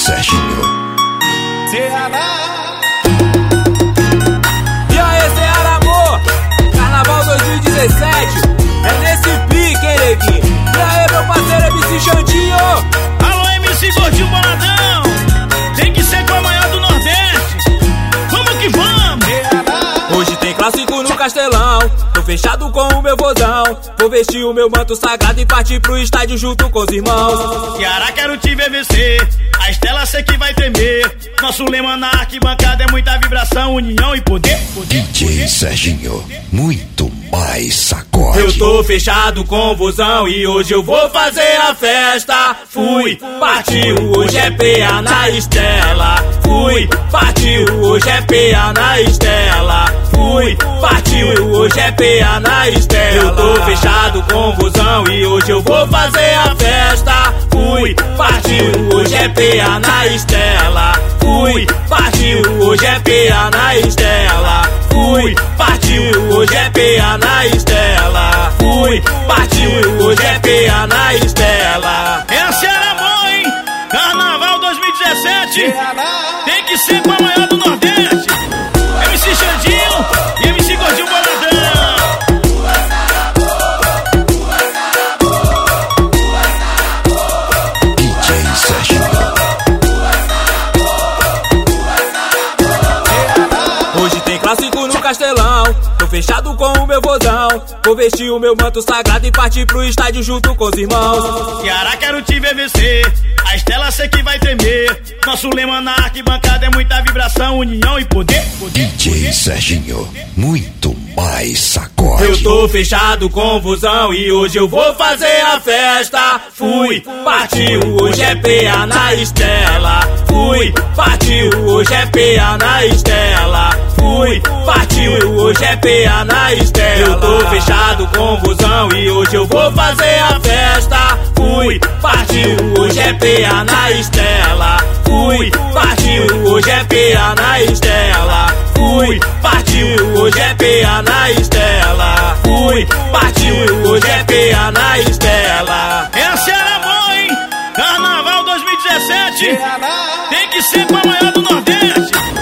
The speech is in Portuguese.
Serginho. Ceará. E aí, Ceará, amor? Carnaval 2017. É nesse pique, hein, neguinho? E aí, meu parceiro MC Xandinho? Alô, MC Gordinho Boladão. Tem que ser com a maior do Nordeste. Vamos que vamos. Ceará. Hoje tem clássico no Castelão. Tô fechado com o meu vozão. Vou vestir o meu manto sagrado e partir pro estádio junto com os irmãos. Ceará, quero te ver vencer. A Estela sei que vai tremer. Nosso lema na arquibancada é muita vibração, união e poder. DJ Serginho, muito mais sacode. Eu tô fechado com o vozão e hoje eu vou fazer a festa. Fui, partiu, hoje é PA na Estela. Fui, partiu, hoje é PA na Estela. Fui, partiu, hoje é PA na Estela. Eu tô fechado com o vozão e hoje eu vou fazer a festa. Fui, partiu, hoje é PA na Estela. Fui, partiu, hoje é PA na Estela. Fui, partiu, hoje é PA na Estela. Fui, partiu, hoje é PA na Estela. É a Ceará Boy, Carnaval 2017. Ceará. Tem que ser com a maior do Nordeste. MC Xandinho e MC Gordinho Boladão. DJ Serginho. Hoje tem clássico no Castelão. Tô fechado com o meu vozão. Vou vestir o meu manto sagrado e partir pro estádio junto com os irmãos. Ceará, quero te ver vencer. A Estela sei que vai tremer. Nosso lema na arquibancada é muita vibração, união e poder. DJ Serginho, muito mais sacode. Eu tô fechado com o vozão e hoje eu vou fazer a festa. Fui, partiu, hoje é PA na Estela. Fui, partiu, hoje é PA na Estela. Fui, partiu, hoje é PA na Estela. Eu tô fechado com o vozão e hoje eu vou fazer a festa. Fui, partiu, hoje é PA na Estela. Fui, partiu, hoje é PA na Estela. Fui, partiu, hoje é PA na Estela. Fui, partiu, hoje é PA na Estela. É a Ceará Boy, Carnaval 2017. Ceará. Tem que ser com a maior do Nordeste.